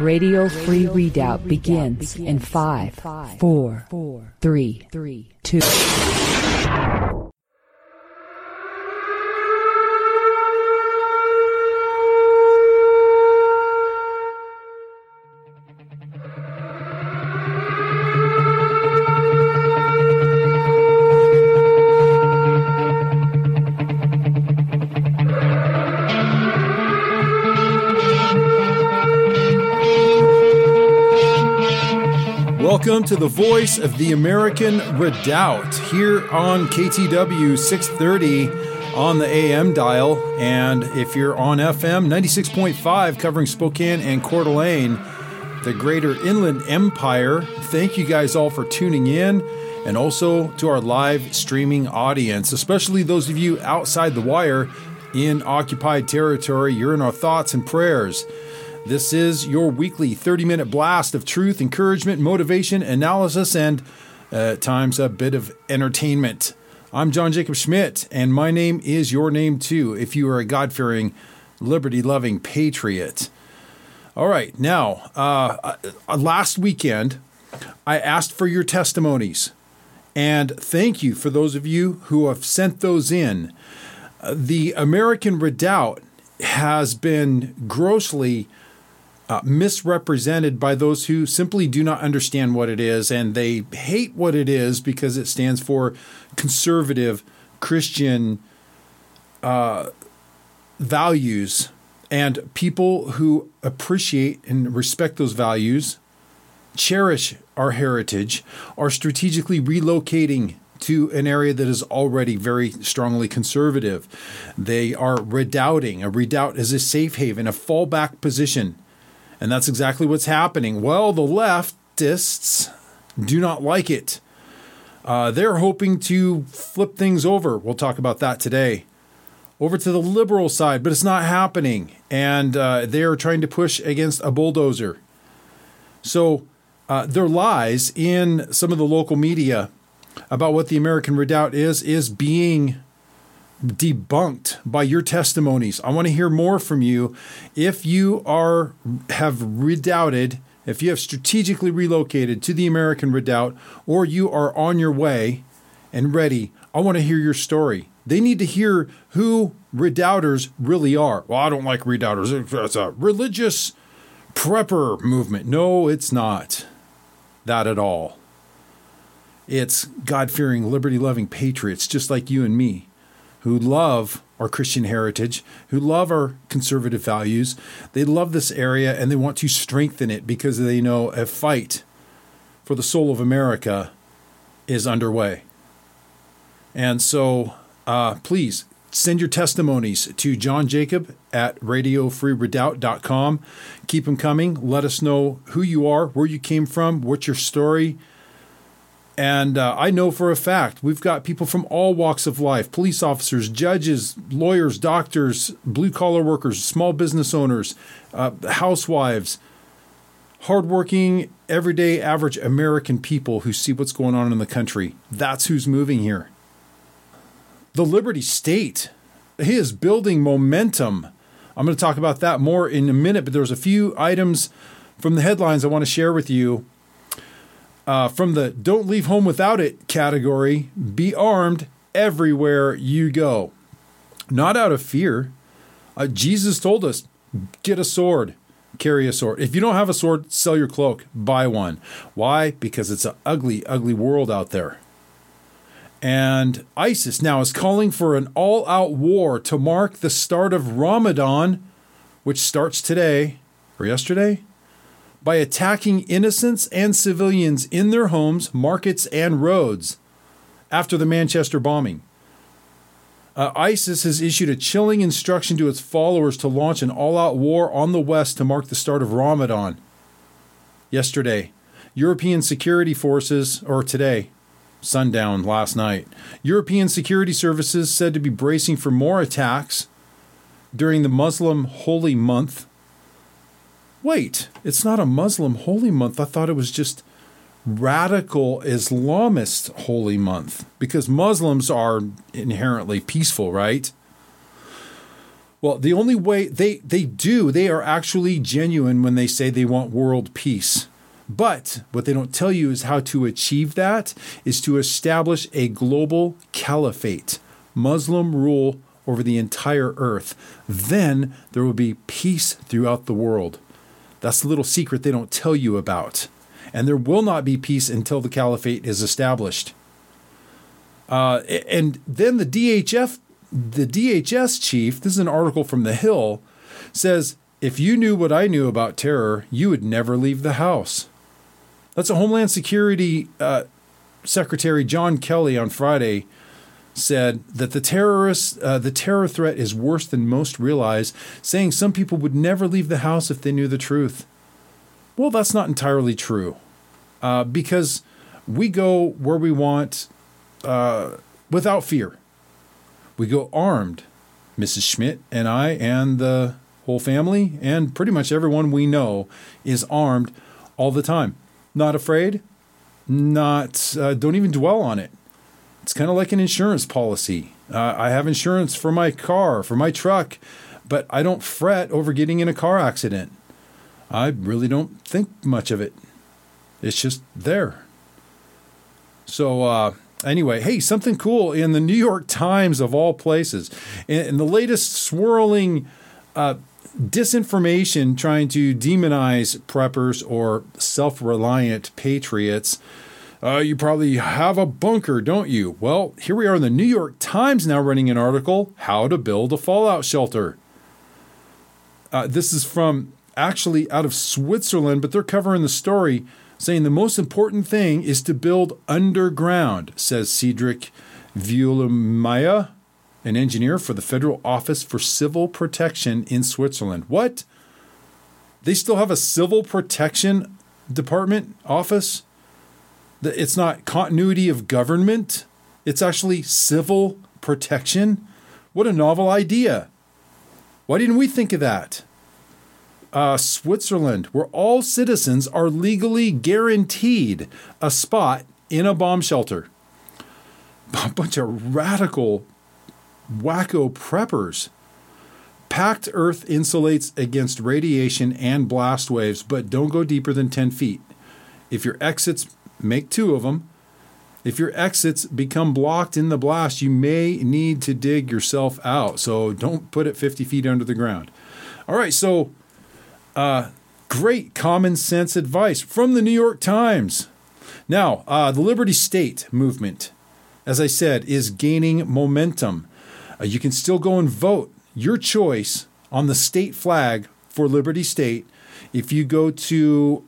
Radio Free Redoubt begins in 5, 4, 3, 2. Welcome to the Voice of the American Redoubt here on KTW 630 on the AM dial. And if you're on FM, 96.5 covering Spokane and Coeur d'Alene, the greater Inland Empire. Thank you guys all for tuning in, and also to our live streaming audience, especially those of you outside the wire in occupied territory. You're in our thoughts and prayers. This is your weekly 30-minute blast of truth, encouragement, motivation, analysis, and at times a bit of entertainment. I'm John Jacob Schmidt, and my name is your name too, if you are a God-fearing, liberty-loving patriot. All right, now, last weekend, I asked for your testimonies, and thank you for those of you who have sent those in. The American Redoubt has been grossly misrepresented by those who simply do not understand what it is, and they hate what it is because it stands for conservative Christian values. And people who appreciate and respect those values, cherish our heritage, are strategically relocating to an area that is already very strongly conservative. They are redoubting. A redoubt is a safe haven, a fallback position. And that's exactly what's happening. Well, the leftists do not like it. They're hoping to flip things over. We'll talk about that today. Over to the liberal side, but it's not happening. And they are trying to push against a bulldozer. So their lies in some of the local media about what the American Redoubt is being debunked by your testimonies. I want to hear more from you. If you have redoubted, if you have strategically relocated to the American Redoubt, or you are on your way and ready, I want to hear your story. They need to hear who redoubters really are. Well, I don't like redoubters. It's a religious prepper movement. No, it's not that at all. It's God-fearing, liberty-loving patriots just like you and me, who love our Christian heritage, who love our conservative values. They love this area, and they want to strengthen it because they know a fight for the soul of America is underway. And so please send your testimonies to John Jacob at radiofreeredoubt.com. Keep them coming. Let us know who you are, where you came from, what's your story. And I know for a fact we've got people from all walks of life, police officers, judges, lawyers, doctors, blue-collar workers, small business owners, housewives, hardworking, everyday, average American people who see what's going on in the country. That's who's moving here. The Liberty State is building momentum. I'm going to talk about that more in a minute, but there's a few items from the headlines I want to share with you. From the Don't Leave Home Without It category, be armed everywhere you go. Not out of fear. Jesus told us, get a sword, carry a sword. If you don't have a sword, sell your cloak, buy one. Why? Because it's an ugly, ugly world out there. And ISIS now is calling for an all-out war to mark the start of Ramadan, which starts today or yesterday, by attacking innocents and civilians in their homes, markets, and roads after the Manchester bombing. ISIS has issued a chilling instruction to its followers to launch an all-out war on the West to mark the start of Ramadan. Yesterday, European security forces, or today, sundown last night, European security services said to be bracing for more attacks during the Muslim holy month. Wait, it's not a Muslim holy month. I thought it was just radical Islamist holy month, because Muslims are inherently peaceful, right? Well, the only way they are actually genuine when they say they want world peace. But what they don't tell you is how to achieve that is to establish a global caliphate, Muslim rule over the entire earth. Then there will be peace throughout the world. That's the little secret they don't tell you about. And there will not be peace until the caliphate is established. And then the DHS chief, this is an article from The Hill, says, if you knew what I knew about terror, you would never leave the house. That's a Homeland Security Secretary John Kelly on Friday said that the terror threat is worse than most realize, saying some people would never leave the house if they knew the truth. Well, that's not entirely true, because we go where we want without fear. We go armed. Mrs. Schmidt and I and the whole family and pretty much everyone we know is armed all the time. Not afraid, don't even dwell on it. It's kind of like an insurance policy. I have insurance for my car, for my truck, but I don't fret over getting in a car accident. I really don't think much of it. It's just there. So anyway, hey, something cool in the New York Times of all places. In the latest swirling disinformation trying to demonize preppers or self-reliant patriots. You probably have a bunker, don't you? Well, here we are in the New York Times now running an article, How to Build a Fallout Shelter. This is from actually out of Switzerland, but they're covering the story saying the most important thing is to build underground, says Cedric Vuelemaya, an engineer for the Federal Office for Civil Protection in Switzerland. What? They still have a civil protection department office? It's not continuity of government. It's actually civil protection. What a novel idea. Why didn't we think of that? Switzerland, where all citizens are legally guaranteed a spot in a bomb shelter. A bunch of radical, wacko preppers. Packed earth insulates against radiation and blast waves, but don't go deeper than 10 feet. If your exits, make 2 of them. If your exits become blocked in the blast, you may need to dig yourself out. So don't put it 50 feet under the ground. All right, so great common sense advice from the New York Times. Now, the Liberty State movement, as I said, is gaining momentum. You can still go and vote your choice on the state flag for Liberty State. If you go to,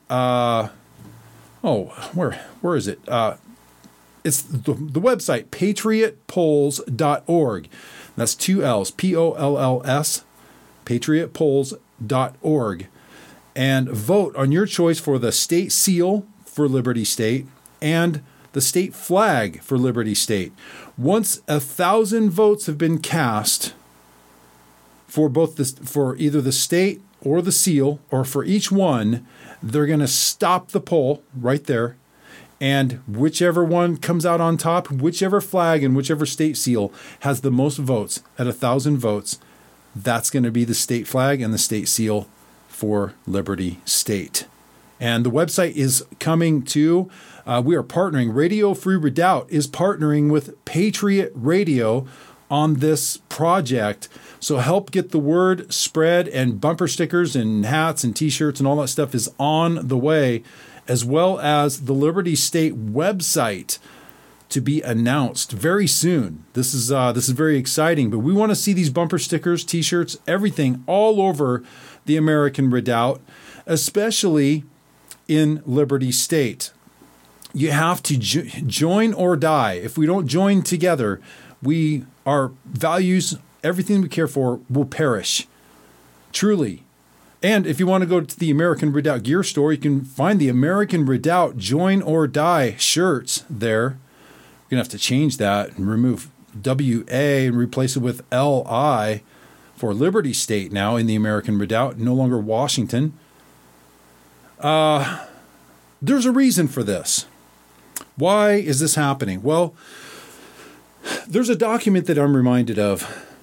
where is it? It's the website, patriotpolls.org. That's 2 L's, Polls, patriotpolls.org. And vote on your choice for the state seal for Liberty State and the state flag for Liberty State. Once 1,000 votes have been cast for for either the state or the seal, or for each one, they're going to stop the poll right there. And whichever one comes out on top, whichever flag and whichever state seal has the most votes at 1,000 votes, that's going to be the state flag and the state seal for Liberty State. And the website is coming to, we are partnering, Radio Free Redoubt is partnering with Patriot Radio on this project. So help get the word spread, and bumper stickers and hats and t-shirts and all that stuff is on the way, as well as the Liberty State website to be announced very soon. This is very exciting, but we want to see these bumper stickers, t-shirts, everything all over the American Redoubt, especially in Liberty State. You have to join or die. If we don't join together, our values, everything we care for, will perish. Truly. And if you want to go to the American Redoubt gear store, you can find the American Redoubt Join or Die shirts there. We're going to have to change that and remove WA and replace it with LI for Liberty State now in the American Redoubt, no longer Washington. There's a reason for this. Why is this happening? Well, there's a document that I'm reminded of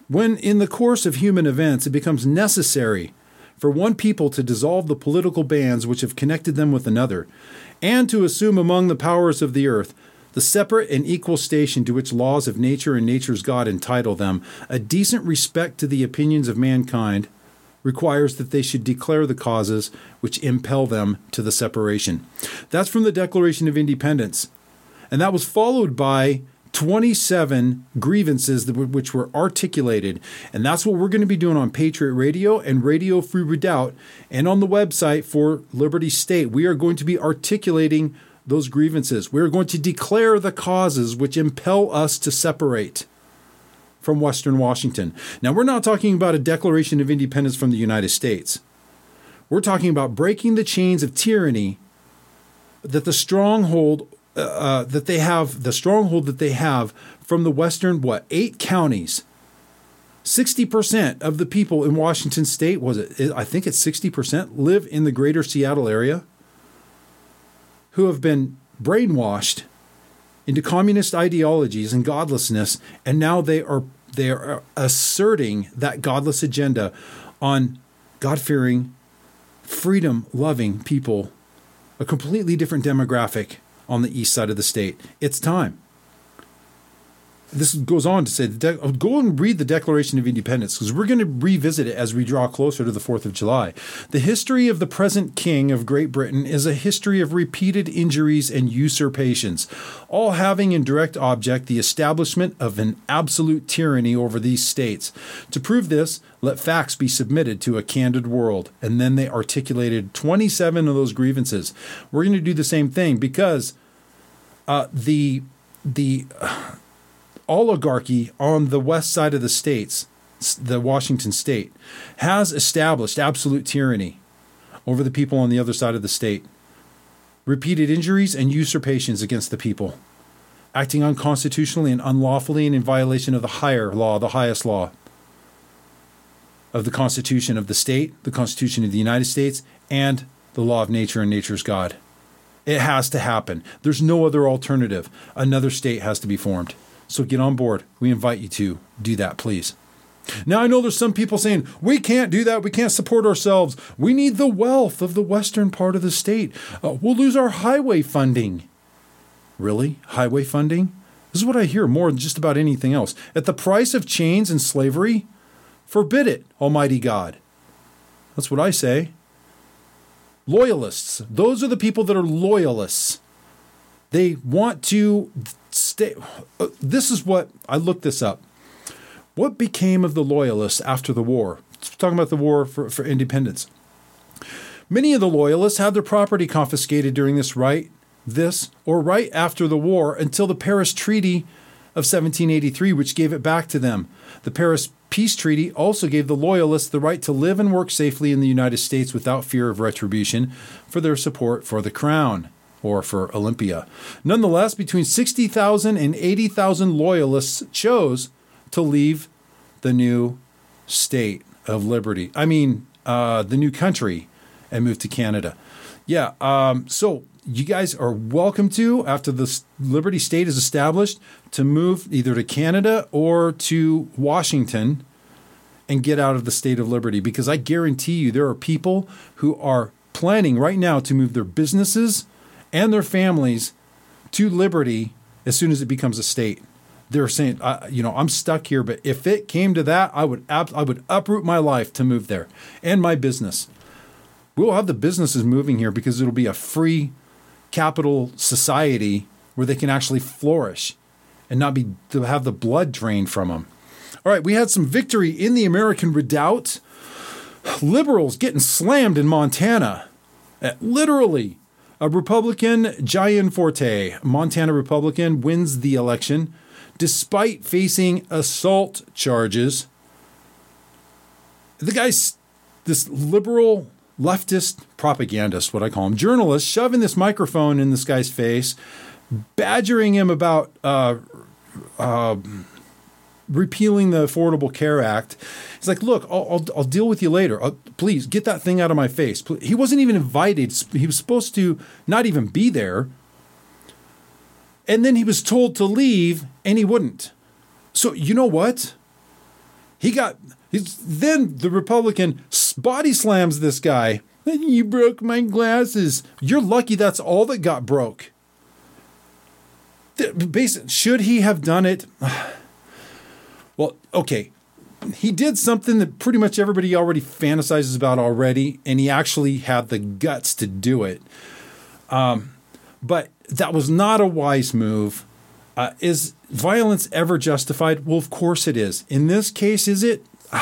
When in the course of human events it becomes necessary for one people to dissolve the political bands which have connected them with another, and to assume among the powers of the earth the separate and equal station to which laws of nature and nature's God entitle them, a decent respect to the opinions of mankind requires that they should declare the causes which impel them to the separation. That's from the Declaration of Independence. And that was followed by 27 grievances which were articulated. And that's what we're going to be doing on Patriot Radio and Radio Free Redoubt and on the website for Liberty State. We are going to be articulating those grievances. We are going to declare the causes which impel us to separate from Western Washington. Now, we're not talking about a Declaration of Independence from the United States. We're talking about breaking the chains of tyranny that the stronghold that they have from the western, 8 counties. 60% of the people in Washington State, I think it's 60%, live in the greater Seattle area, who have been brainwashed into communist ideologies and godlessness, and now they are asserting that godless agenda on God-fearing, freedom-loving people, a completely different demographic on the east side of the state. It's time. This goes on to say, go and read the Declaration of Independence, because we're going to revisit it as we draw closer to the 4th of July. The history of the present king of Great Britain is a history of repeated injuries and usurpations, all having in direct object the establishment of an absolute tyranny over these states. To prove this, let facts be submitted to a candid world. And then they articulated 27 of those grievances. We're going to do the same thing, because the oligarchy on the west side of the states, the Washington state, has established absolute tyranny over the people on the other side of the state. Repeated injuries and usurpations against the people, acting unconstitutionally and unlawfully and in violation of the higher law, the highest law of the Constitution of the state, the Constitution of the United States, and the law of nature and nature's God. It has to happen. There's no other alternative. Another state has to be formed. So get on board. We invite you to do that, please. Now, I know there's some people saying, we can't do that. We can't support ourselves. We need the wealth of the western part of the state. We'll lose our highway funding. Really? Highway funding? This is what I hear more than just about anything else. At the price of chains and slavery? Forbid it, Almighty God. That's what I say. Loyalists. Those are the people that are loyalists. They want to stay. This is what, I looked this up. What became of the loyalists after the war? Talking about the war for independence. Many of the loyalists had their property confiscated during right after the war until the Paris Treaty of 1783, which gave it back to them. The Paris Peace Treaty also gave the loyalists the right to live and work safely in the United States without fear of retribution for their support for the crown, or for Olympia. Nonetheless, between 60,000 and 80,000 loyalists chose to leave the new state of liberty. The new country, and move to Canada. So you guys are welcome to, after the Liberty State is established, to move either to Canada or to Washington and get out of the state of liberty. Because I guarantee you there are people who are planning right now to move their businesses and their families to liberty as soon as it becomes a state. They're saying, I'm stuck here, but if it came to that, I would uproot my life to move there and my business. We'll have the businesses moving here because it'll be a free capital society where they can actually flourish and not to have the blood drained from them. All right, we had some victory in the American Redoubt. Liberals getting slammed in Montana. Literally. A Republican, Gianforte, Montana Republican, wins the election despite facing assault charges. The guy's this liberal leftist propagandist, what I call him, journalist, shoving this microphone in this guy's face, badgering him about repealing the Affordable Care Act. He's like, look, I'll deal with you later. Please get that thing out of my face. He wasn't even invited. He was supposed to not even be there. And then he was told to leave, and he wouldn't. So you know what? Then the Republican body slams this guy. You broke my glasses. You're lucky that's all that got broke. Should he have done it? Well, okay. He did something that pretty much everybody already fantasizes about already, and he actually had the guts to do it. But that was not a wise move. Is violence ever justified? Well, of course it is. In this case, is it?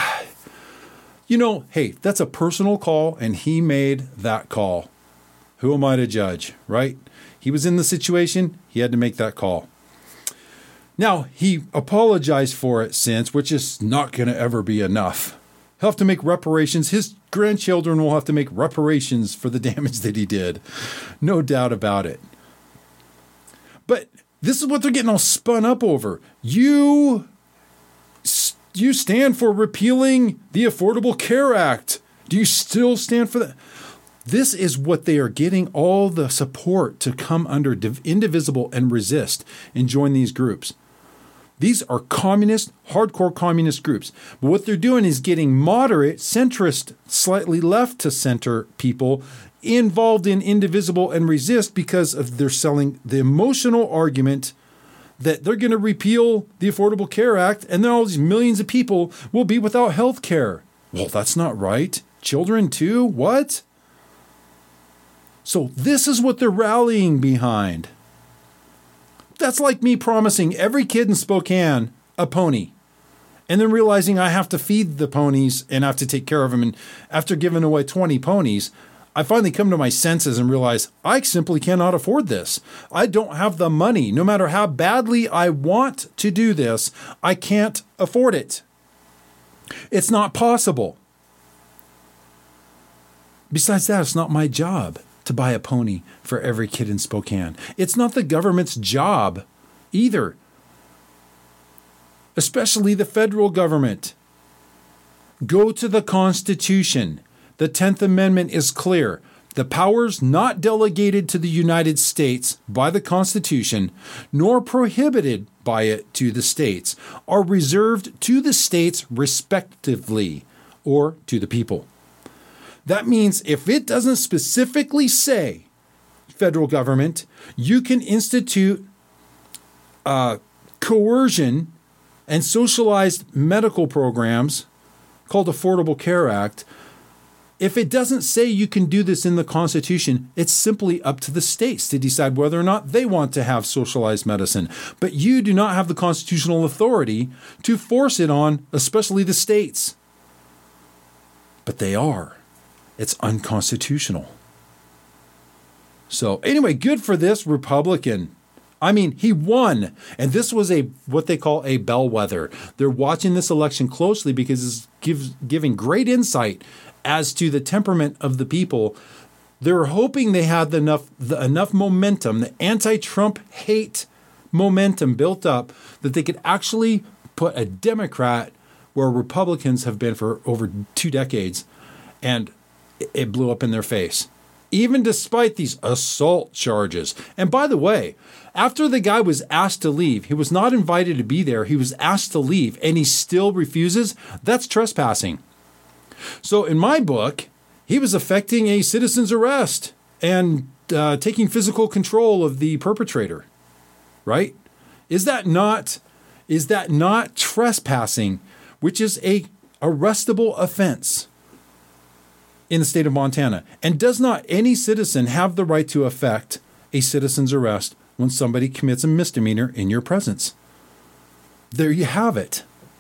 Hey, that's a personal call, and he made that call. Who am I to judge, right? He was in the situation. He had to make that call. Now, he apologized for it since, which is not going to ever be enough. He'll have to make reparations. His grandchildren will have to make reparations for the damage that he did. No doubt about it. But this is what they're getting all spun up over. You stand for repealing the Affordable Care Act. Do you still stand for that? This is what they are getting all the support to come under indivisible and resist and join these groups. These are communist, hardcore communist groups. But what they're doing is getting moderate, centrist, slightly left to center people involved in indivisible and resist because of they're selling the emotional argument that they're going to repeal the Affordable Care Act and then all these millions of people will be without health care. Well, that's not right. Children too? What? So this is what they're rallying behind. That's like me promising every kid in Spokane a pony and then realizing I have to feed the ponies and have to take care of them. And after giving away 20 ponies, I finally come to my senses and realize I simply cannot afford this. I don't have the money. No matter how badly I want to do this, I can't afford it. It's not possible. Besides that, it's not my job to buy a pony for every kid in Spokane. It's not the government's job either, especially the federal government. Go to the Constitution. The 10th Amendment is clear. The powers not delegated to the United States by the Constitution, nor prohibited by it to the states, are reserved to the states respectively, or to the people. That means if it doesn't specifically say, federal government, you can institute coercion and socialized medical programs called Affordable Care Act. If it doesn't say you can do this in the Constitution, it's simply up to the states to decide whether or not they want to have socialized medicine. But you do not have the constitutional authority to force it on, especially the states. But they are. It's unconstitutional. So anyway, good for this Republican. I mean, he won. And this was what they call a bellwether. They're watching this election closely because it's giving great insight as to the temperament of the people. They're hoping they had enough momentum, the anti-Trump hate momentum built up that they could actually put a Democrat where Republicans have been for over 2 decades, and it blew up in their face, even despite these assault charges. And by the way, after the guy was asked to leave, he was not invited to be there. He was asked to leave, and he still refuses. That's trespassing. So in my book, he was effecting a citizen's arrest and taking physical control of the perpetrator, right? Is that not trespassing, which is a arrestable offense in the state of Montana? And does not any citizen have the right to effect a citizen's arrest when somebody commits a misdemeanor in your presence? There you have it.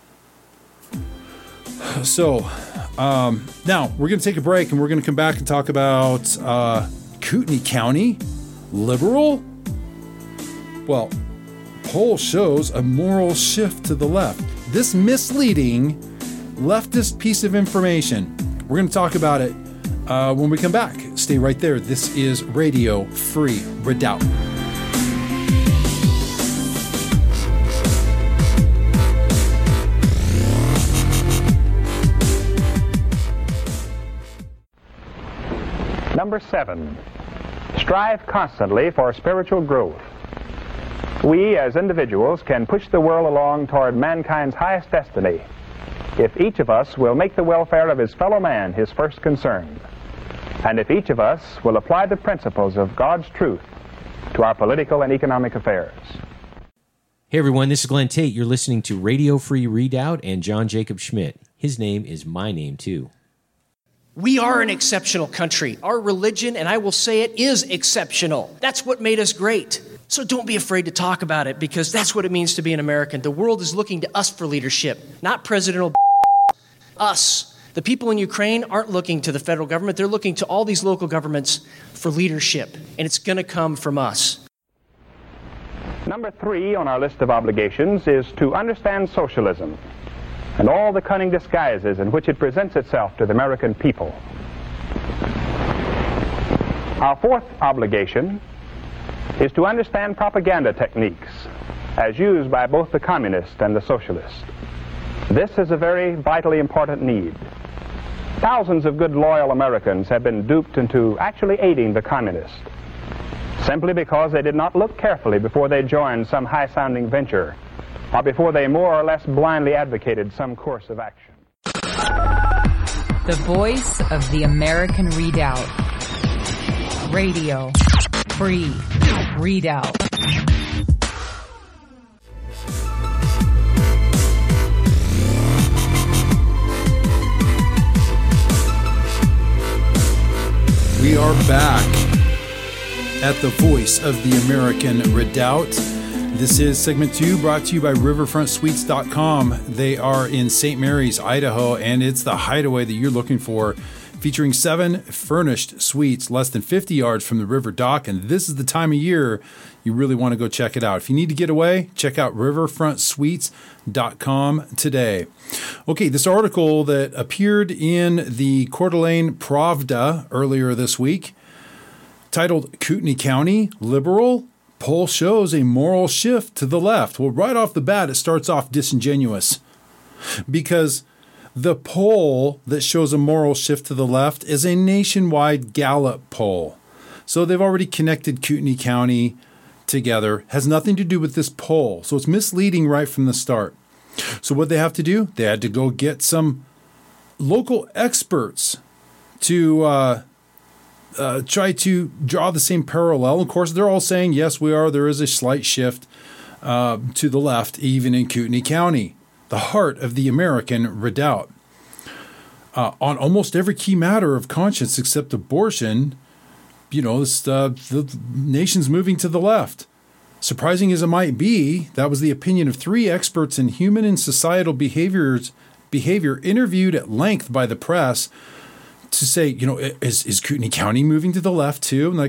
So now we're going to take a break and we're going to come back and talk about Kootenai County, liberal? Well, poll shows a moral shift to the left. This misleading leftist piece of information. We're going to talk about it when we come back. Stay right there. This is Radio Free Redoubt. Number 7, strive constantly for spiritual growth. We as individuals can push the world along toward mankind's highest destiny if each of us will make the welfare of his fellow man his first concern, and if each of us will apply the principles of God's truth to our political and economic affairs. Hey everyone, this is Glenn Tate. You're listening to Radio Free Redoubt and John Jacob Schmidt. His name is my name too. We are an exceptional country. Our religion, and I will say it, is exceptional. That's what made us great. So don't be afraid to talk about it, because that's what it means to be an American. The world is looking to us for leadership, not President Obama. Us. The people in Ukraine aren't looking to the federal government. They're looking to all these local governments for leadership, and it's going to come from us. Number 3 on our list of obligations is to understand socialism and all the cunning disguises in which it presents itself to the American people. Our 4th obligation is to understand propaganda techniques as used by both the communist and the socialist. This is a very vitally important need. Thousands of good, loyal Americans have been duped into actually aiding the communists, simply because they did not look carefully before they joined some high-sounding venture, or before they more or less blindly advocated some course of action. The voice of the American Redoubt. Radio Free Redoubt. We are back at the voice of the American Redoubt. This is segment 2, brought to you by riverfrontsuites.com. They are in St. Mary's, Idaho, and it's the hideaway that you're looking for, featuring 7 furnished suites less than 50 yards from the river dock. And this is the time of year you really want to go check it out. If you need to get away, check out riverfrontsuites.com today. Okay, this article that appeared in the Coeur d'Alene Pravda earlier this week, titled Kootenai County Liberal Poll Shows a Moral Shift to the Left. Well, right off the bat, it starts off disingenuous, because the poll that shows a moral shift to the left is a nationwide Gallup poll. So they've already connected Kootenai County together. Has nothing to do with this poll. So it's misleading right from the start. So what they have to do? They had to go get some local experts to try to draw the same parallel. Of course, they're all saying, yes, there is a slight shift to the left, even in Kootenai County, the heart of the American Redoubt. On almost every key matter of conscience except abortion, the nation's moving to the left. Surprising as it might be, that was the opinion of 3 experts in human and societal behavior interviewed at length by the press, to say, is Kootenai County moving to the left too? And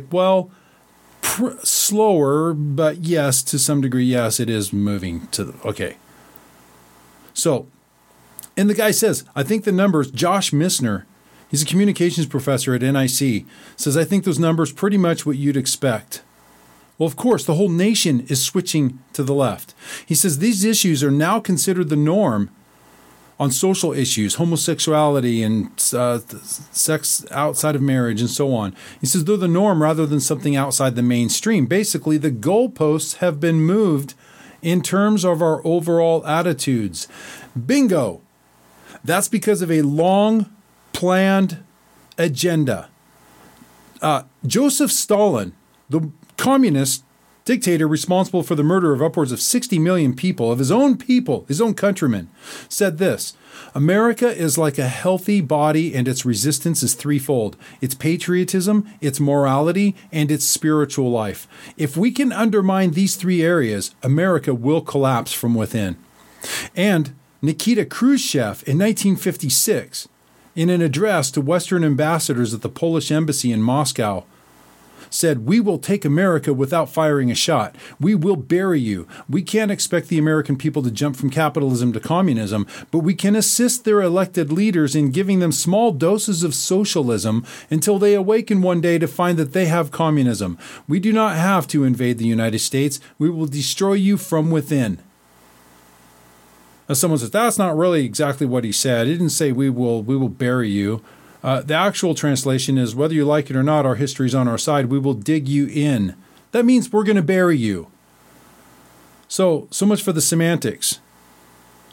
slower, but yes, to some degree, yes, it is moving to okay. So, and the guy says, I think the numbers, Josh Missner, he's a communications professor at NIC, says, I think those numbers pretty much what you'd expect. Well, of course, the whole nation is switching to the left. He says these issues are now considered the norm on social issues, homosexuality and sex outside of marriage and so on. He says they're the norm rather than something outside the mainstream. Basically, the goalposts have been moved in terms of our overall attitudes. Bingo! That's because of a long-planned agenda. Joseph Stalin, the communist dictator responsible for the murder of upwards of 60 million people, his own countrymen, said this: America is like a healthy body, and its resistance is threefold: its patriotism, its morality, and its spiritual life. If we can undermine these 3 areas, America will collapse from within. And Nikita Khrushchev in 1956, in an address to Western ambassadors at the Polish embassy in Moscow, said, we will take America without firing a shot. We will bury you. We can't expect the American people to jump from capitalism to communism, but we can assist their elected leaders in giving them small doses of socialism until they awaken one day to find that they have communism. We do not have to invade the United States. We will destroy you from within. Now someone says, that's not really exactly what he said. He didn't say we will bury you. The actual translation is, whether you like it or not, our history's on our side. We will dig you in. That means we're going to bury you. So much for the semantics.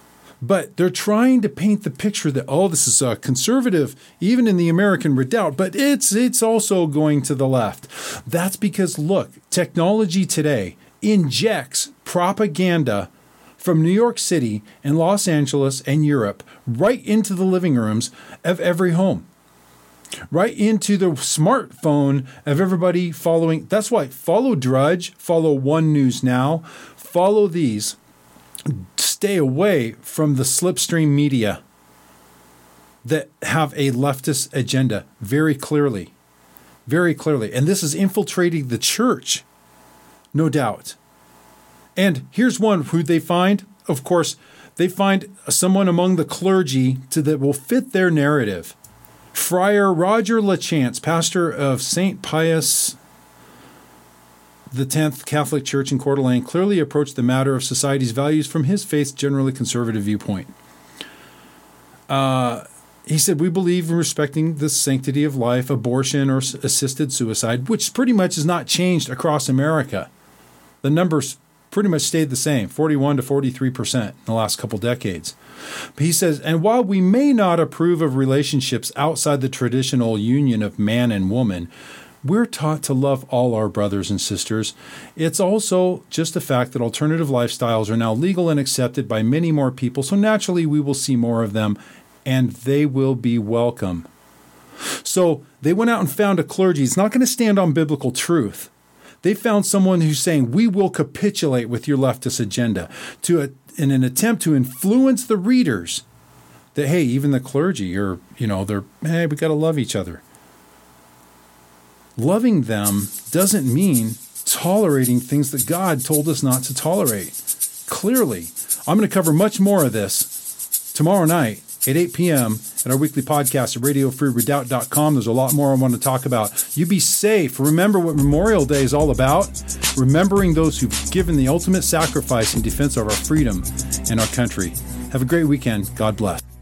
But they're trying to paint the picture that, oh, this is conservative, even in the American Redoubt, but it's also going to the left. That's because, look, technology today injects propaganda from New York City and Los Angeles and Europe right into the living rooms of every home, right into the smartphone of everybody following. That's why follow Drudge, follow One News Now, follow these. Stay away from the slipstream media that have a leftist agenda very clearly. Very clearly. And this is infiltrating the church, no doubt. And here's one who they find. Of course, they find someone among the clergy that will fit their narrative. Friar Roger LaChance, pastor of St. Pius the 10th Catholic Church in Coeur d'Alene, clearly approached the matter of society's values from his faith's generally conservative viewpoint. He said, we believe in respecting the sanctity of life, abortion, or assisted suicide, which pretty much has not changed across America. The numbers pretty much stayed the same, 41 to 43% in the last couple decades. But he says, and while we may not approve of relationships outside the traditional union of man and woman, we're taught to love all our brothers and sisters. It's also just a fact that alternative lifestyles are now legal and accepted by many more people, so naturally we will see more of them, and they will be welcome. So they went out and found a clergy. It's not going to stand on biblical truth. They found someone who's saying, we will capitulate with your leftist agenda in an attempt to influence the readers that, hey, even the clergy are, we got to love each other. Loving them doesn't mean tolerating things that God told us not to tolerate. Clearly, I'm going to cover much more of this tomorrow night at 8 p.m. at our weekly podcast at RadioFreeRedoubt.com. There's a lot more I want to talk about. You be safe. Remember what Memorial Day is all about. Remembering those who've given the ultimate sacrifice in defense of our freedom and our country. Have a great weekend. God bless.